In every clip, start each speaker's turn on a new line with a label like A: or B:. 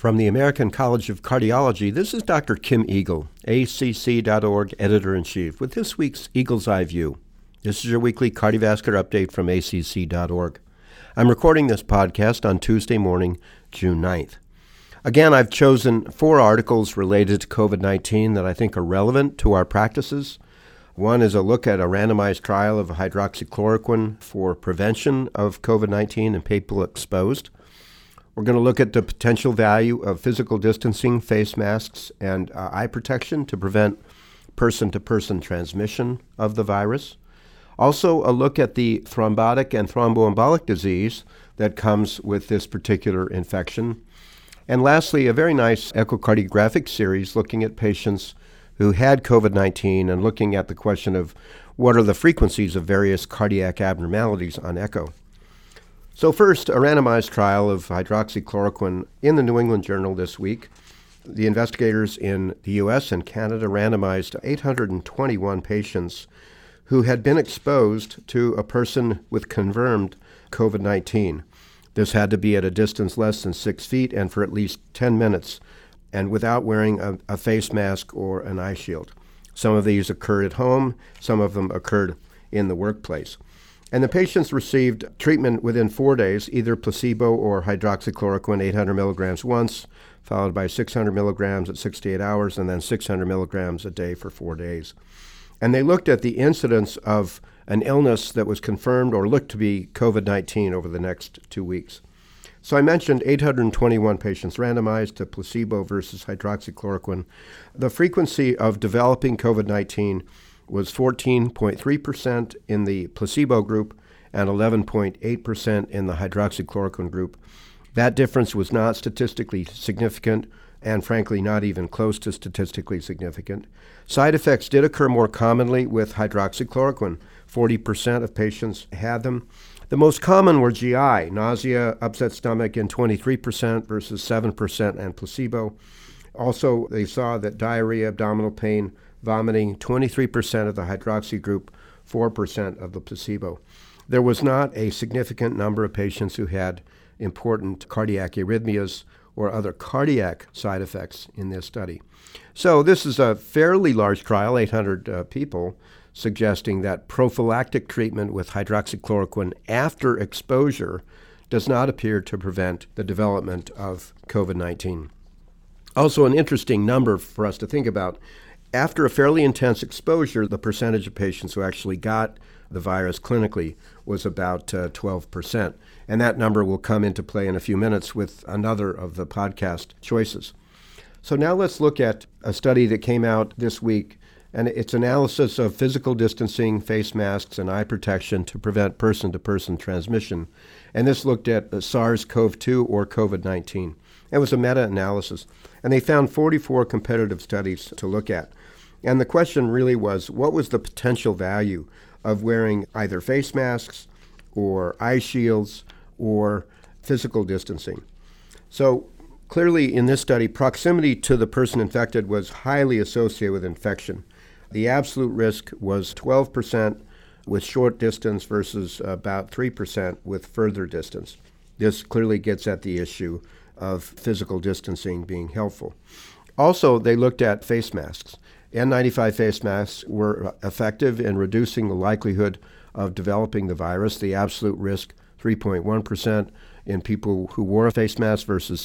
A: From the American College of Cardiology, this is Dr. Kim Eagle, ACC.org Editor-in-Chief, with this week's Eagle's Eye View. This is your weekly cardiovascular update from ACC.org. I'm recording this podcast on Tuesday morning, June 9th. Again, I've chosen 4 articles related to COVID-19 that I think are relevant to our practices. One is a look at a randomized trial of hydroxychloroquine for prevention of COVID-19 in people exposed. We're going to look at the potential value of physical distancing, face masks, and eye protection to prevent person-to-person transmission of the virus. Also, a look at the thrombotic and thromboembolic disease that comes with this particular infection. And lastly, a very nice echocardiographic series looking at patients who had COVID-19 and looking at the question of what are the frequencies of various cardiac abnormalities on echo. So first, a randomized trial of hydroxychloroquine in the New England Journal this week. The investigators in the U.S. and Canada randomized 821 patients who had been exposed to a person with confirmed COVID-19. This had to be at a distance less than 6 feet and for at least 10 minutes, and without wearing a face mask or an eye shield. Some of these occurred at home, some of them occurred in the workplace. And the patients received treatment within 4 days, either placebo or hydroxychloroquine 800 milligrams once, followed by 600 milligrams at 68 hours, and then 600 milligrams a day for 4 days. And they looked at the incidence of an illness that was confirmed or looked to be COVID-19 over the next 2 weeks. So I mentioned 821 patients randomized to placebo versus hydroxychloroquine. The frequency of developing COVID-19 was 14.3% in the placebo group and 11.8% in the hydroxychloroquine group. That difference was not statistically significant and frankly not even close to statistically significant. Side effects did occur more commonly with hydroxychloroquine. 40% of patients had them. The most common were GI, nausea, upset stomach in 23% versus 7% and placebo. Also, they saw that diarrhea, abdominal pain, vomiting, 23% of the hydroxy group, 4% of the placebo. There was not a significant number of patients who had important cardiac arrhythmias or other cardiac side effects in this study. So this is a fairly large trial, 800 people, suggesting that prophylactic treatment with hydroxychloroquine after exposure does not appear to prevent the development of COVID-19. Also, an interesting number for us to think about, after a fairly intense exposure, the percentage of patients who actually got the virus clinically was about 12%. And that number will come into play in a few minutes with another of the podcast choices. So now let's look at a study that came out this week, and it's analysis of physical distancing, face masks, and eye protection to prevent person-to-person transmission. And this looked at SARS-CoV-2 or COVID-19. It was a meta-analysis, and they found 44 competitive studies to look at. And the question really was, what was the potential value of wearing either face masks or eye shields or physical distancing? So clearly in this study, proximity to the person infected was highly associated with infection. The absolute risk was 12% with short distance versus about 3% with further distance. This clearly gets at the issue of physical distancing being helpful. Also, they looked at face masks. N95 face masks were effective in reducing the likelihood of developing the virus. The absolute risk, 3.1% in people who wore a face mask versus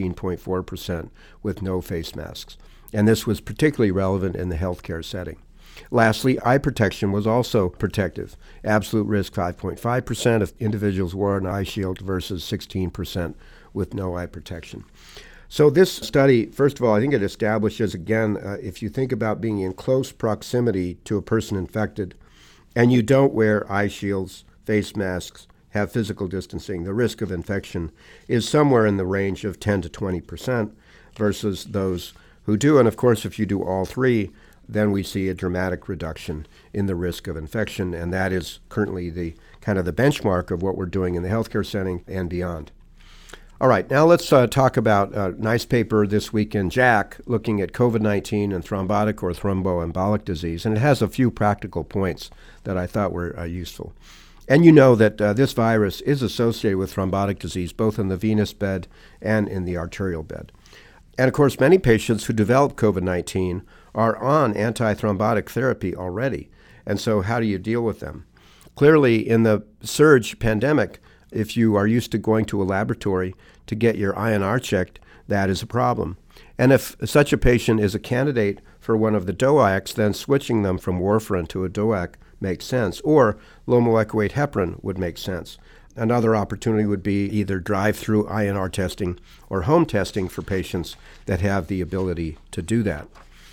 A: 17.4% with no face masks. And this was particularly relevant in the healthcare setting. Lastly, eye protection was also protective. Absolute risk 5.5% if individuals wore an eye shield versus 16% with no eye protection. So this study, first of all, I think it establishes, again, if you think about being in close proximity to a person infected and you don't wear eye shields, face masks, have physical distancing, the risk of infection is somewhere in the range of 10 to 20% versus those who do. And of course, if you do all three, then we see a dramatic reduction in the risk of infection. And that is currently the kind of the benchmark of what we're doing in the healthcare setting and beyond. All right, now let's talk about a nice paper this week in JACC looking at COVID-19 and thrombotic or thromboembolic disease, and it has a few practical points that I thought were useful. And you know that this virus is associated with thrombotic disease, both in the venous bed and in the arterial bed. And of course, many patients who develop COVID-19 are on antithrombotic therapy already. And so how do you deal with them? Clearly, in the surge pandemic, if you are used to going to a laboratory to get your INR checked, that is a problem. And if such a patient is a candidate for one of the DOACs, then switching them from warfarin to a DOAC makes sense, or low molecular weight heparin would make sense. Another opportunity would be either drive-through INR testing or home testing for patients that have the ability to do that.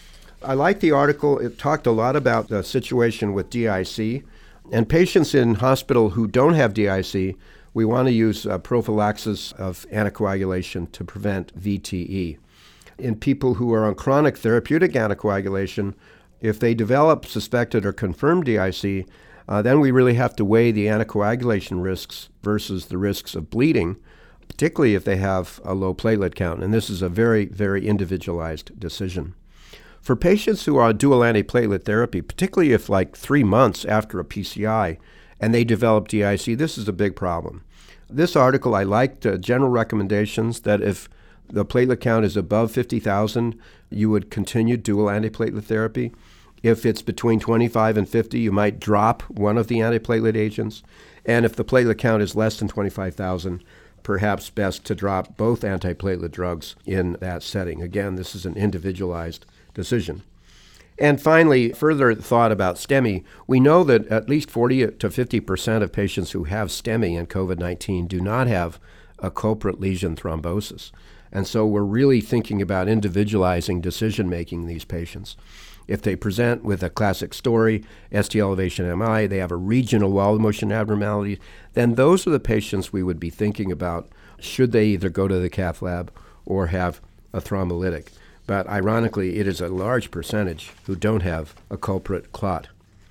A: I like the article. It talked a lot about the situation with DIC. And patients in hospital who don't have DIC, we want to use prophylaxis of anticoagulation to prevent VTE. In people who are on chronic therapeutic anticoagulation, if they develop suspected or confirmed DIC, then we really have to weigh the anticoagulation risks versus the risks of bleeding, particularly if they have a low platelet count. And this is a very, very individualized decision. For patients who are on dual antiplatelet therapy, particularly if like 3 months after a PCI and they develop DIC, this is a big problem. This article, I liked general recommendations that if the platelet count is above 50,000, you would continue dual antiplatelet therapy. If it's between 25 and 50, you might drop one of the antiplatelet agents. And if the platelet count is less than 25,000, perhaps best to drop both antiplatelet drugs in that setting. Again, this is an individualized decision. And finally, further thought about STEMI. We know that at least 40 to 50% of patients who have STEMI and COVID-19 do not have a culprit lesion thrombosis. And so we're really thinking about individualizing decision-making in these patients. If they present with a classic story, ST elevation MI, they have a regional wall motion abnormality, then those are the patients we would be thinking about should they either go to the cath lab or have a thrombolytic. But ironically, it is a large percentage who don't have a culprit clot.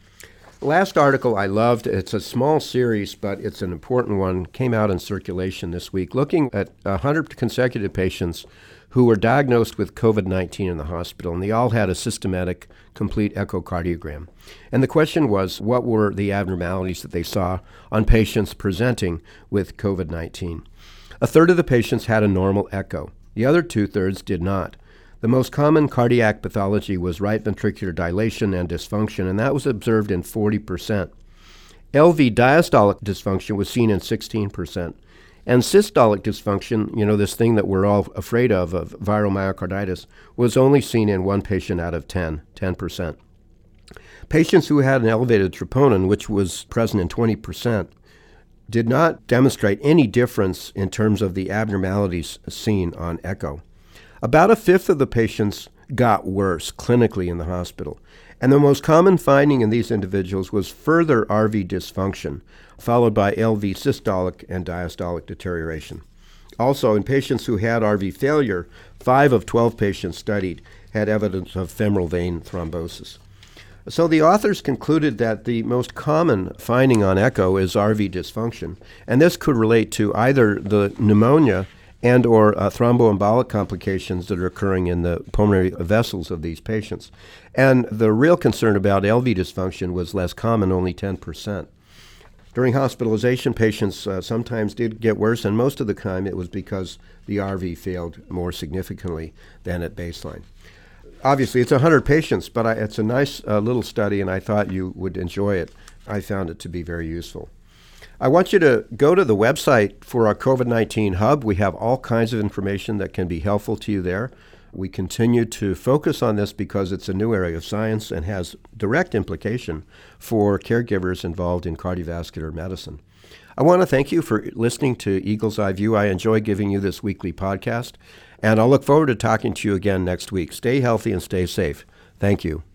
A: Last article I loved, it's a small series, but it's an important one, came out in Circulation this week, looking at 100 consecutive patients who were diagnosed with COVID-19 in the hospital, and they all had a systematic, complete echocardiogram. And the question was, what were the abnormalities that they saw on patients presenting with COVID-19? A third of the patients had a normal echo. The other two-thirds did not. The most common cardiac pathology was right ventricular dilation and dysfunction, and that was observed in 40%. LV diastolic dysfunction was seen in 16%. And systolic dysfunction, this thing that we're all afraid of viral myocarditis, was only seen in one patient out of 10%. Patients who had an elevated troponin, which was present in 20%, did not demonstrate any difference in terms of the abnormalities seen on echo. About a fifth of the patients got worse clinically in the hospital. And the most common finding in these individuals was further RV dysfunction, followed by LV systolic and diastolic deterioration. Also, in patients who had RV failure, 5 of 12 patients studied had evidence of femoral vein thrombosis. So the authors concluded that the most common finding on echo is RV dysfunction, and this could relate to either the pneumonia and or thromboembolic complications that are occurring in the pulmonary vessels of these patients. And the real concern about LV dysfunction was less common, only 10%. During hospitalization, patients sometimes did get worse, and most of the time it was because the RV failed more significantly than at baseline. Obviously, it's 100 patients, but it's a nice little study, and I thought you would enjoy it. I found it to be very useful. I want you to go to the website for our COVID-19 Hub. We have all kinds of information that can be helpful to you there. We continue to focus on this because it's a new area of science and has direct implication for caregivers involved in cardiovascular medicine. I want to thank you for listening to Eagle's Eye View. I enjoy giving you this weekly podcast, and I'll look forward to talking to you again next week. Stay healthy and stay safe. Thank you.